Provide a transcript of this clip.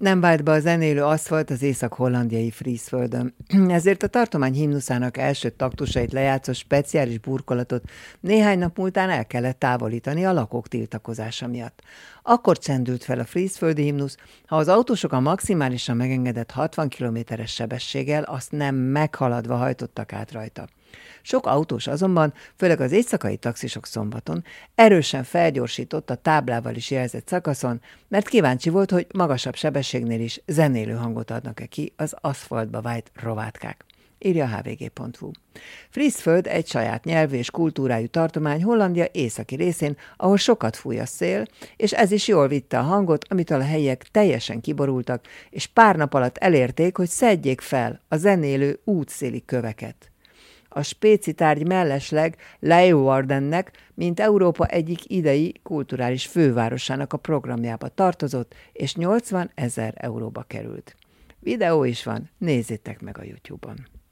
Nem vált be a zenélő aszfalt az észak-hollandiai Frízföldön. Ezért a tartomány himnuszának első taktusait lejátszó speciális burkolatot néhány nap múltán el kellett távolítani a lakók tiltakozása miatt. Akkor csendült fel a frízföldi himnusz, ha az autósok a maximálisan megengedett 60 km-es sebességgel azt nem meghaladva hajtottak át rajta. Sok autós azonban, főleg az éjszakai taxisok szombaton, erősen felgyorsított a táblával is jelzett szakaszon, mert kíváncsi volt, hogy magasabb sebességnél is zenélő hangot adnak-e ki az aszfaltba vájt rovátkák. Írja a hvg.hu. Frízföld egy saját nyelvű és kultúrájú tartomány Hollandia északi részén, ahol sokat fúj a szél, és ez is jól vitte a hangot, amitől a helyiek teljesen kiborultak, és pár nap alatt elérték, hogy szedjék fel a zenélő útszéli köveket. A spéci tárgy mellesleg Leeuwardennek, mint Európa egyik idei kulturális fővárosának a programjába tartozott, és 80 000 euróba került. Videó is van, nézzétek meg a YouTube-on.